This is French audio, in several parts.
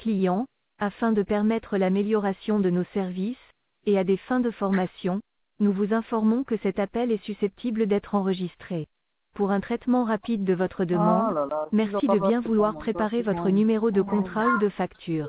clients, afin de permettre l'amélioration de nos services, et à des fins de formation, nous vous informons que cet appel est susceptible d'être enregistré. Pour un traitement rapide de votre Ah demande, là là, si je merci pas de bien passer pour vouloir mon préparer votre document. numéro de contrat ou de facture.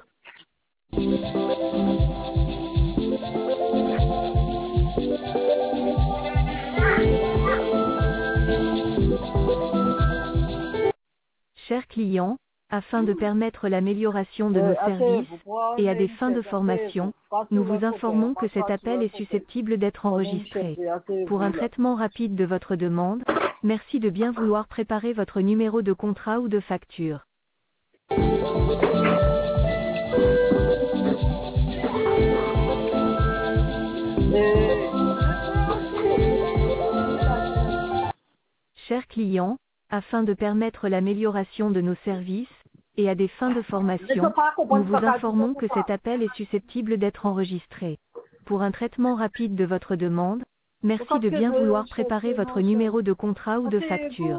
Chers clients, afin de permettre l'amélioration de nos services, et à des fins de formation, nous vous informons que cet appel est susceptible d'être enregistré. Pour un traitement rapide de votre demande, merci de bien vouloir préparer votre numéro de contrat ou de facture. Chers clients, afin de permettre l'amélioration de nos services, et à des fins de formation, nous vous informons que cet appel est susceptible d'être enregistré. Pour un traitement rapide de votre demande, merci de bien vouloir préparer votre numéro de contrat ou de facture.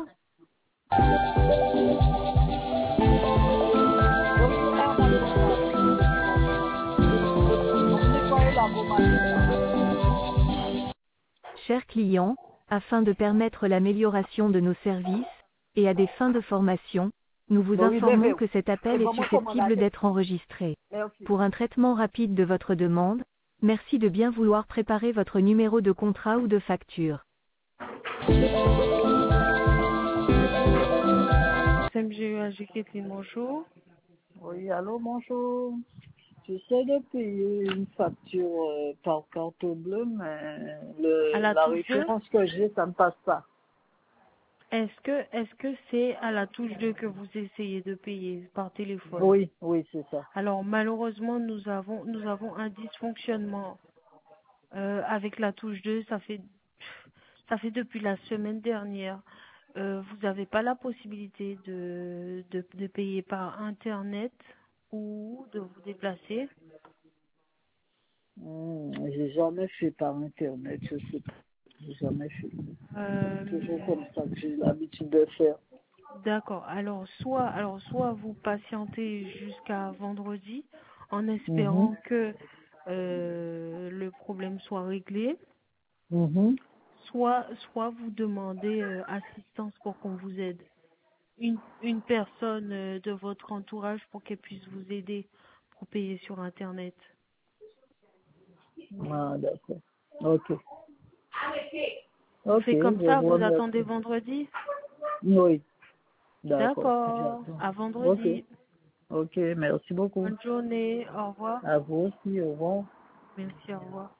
Chers clients, afin de permettre l'amélioration de nos services, et à des fins de formation, nous vous informons que cet appel est susceptible d'être enregistré. Pour un traitement rapide de votre demande, merci de bien vouloir préparer votre numéro de contrat ou de facture. SMGEAG Kathleen, bonjour. Oui, allô, bonjour. J'essaie de payer une facture par carte bleue, mais À la la touche 2, référence que j'ai, ça ne passe pas. est-ce que c'est à la touche 2 que vous essayez de payer par téléphone? Oui, oui, c'est ça. Alors malheureusement nous avons un dysfonctionnement avec la touche 2, ça fait depuis la semaine dernière. Vous n'avez pas la possibilité de payer par internet ou de vous déplacer? J'ai jamais fait par internet, je sais pas. J'ai jamais fait. C'est toujours comme ça que j'ai l'habitude de faire. D'accord. Alors soit vous patientez jusqu'à vendredi en espérant que le problème soit réglé, soit vous demandez assistance pour qu'on vous aide. Une personne de votre entourage pour qu'elle puisse vous aider pour payer sur internet. Ah, d'accord. Ok. On Ok, fait comme je ça, vous vous attendez remercie. vendredi? Oui, d'accord. D'accord. J'attends. À Ok. vendredi. Ok, merci beaucoup. Bonne journée. Au revoir. À vous aussi, au revoir. Merci, au revoir.